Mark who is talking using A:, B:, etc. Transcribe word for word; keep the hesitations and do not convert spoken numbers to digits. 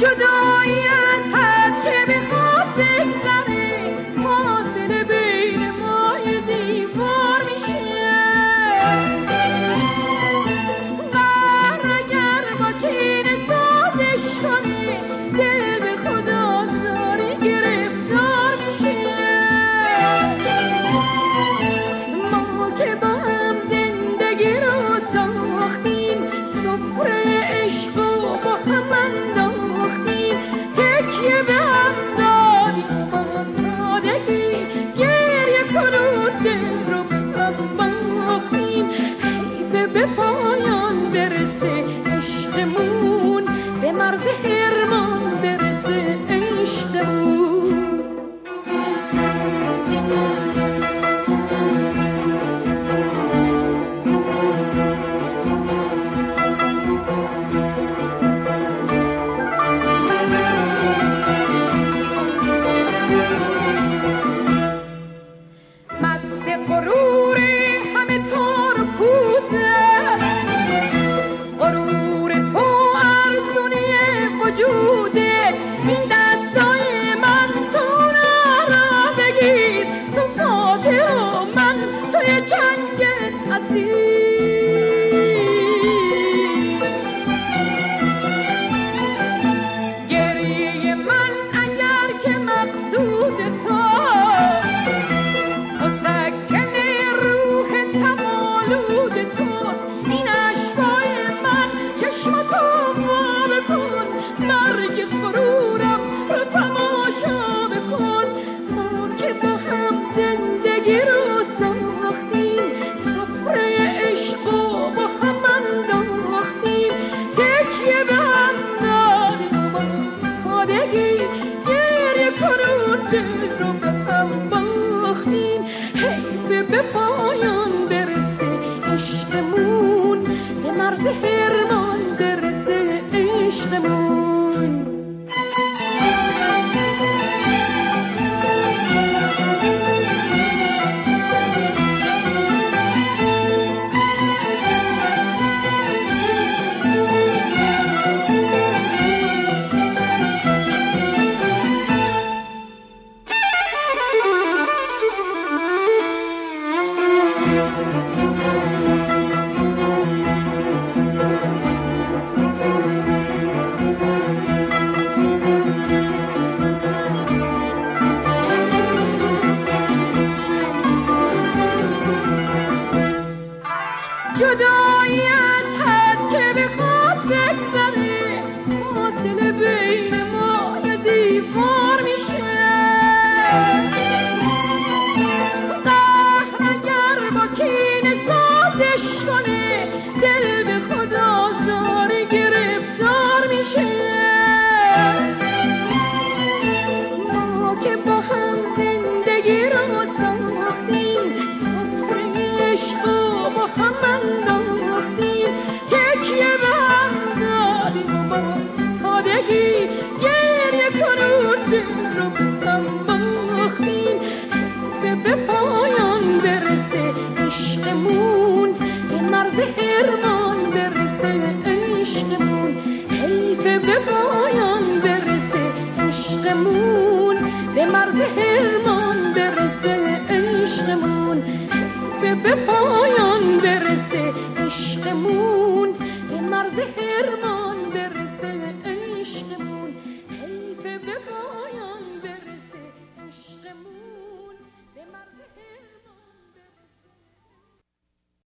A: جدایی از حد که بخواد بگذره فاصله بین ما یه دیوار میشه. قهر اگر با کینه سازش کنه دل به خدا زاری گرفتار میشه. ما که با هم زندگی رو ساختیم سفره عشق و با هم انداختیم تکیه به هم دادیم با سادگی گریه کنون دل رو به هم باختیم. حیفه به پایان برسه عشقمون به مرز حرمان برسه عشقمون. مست غرور همه تار و پوده غرور تو ارزونی وجوده.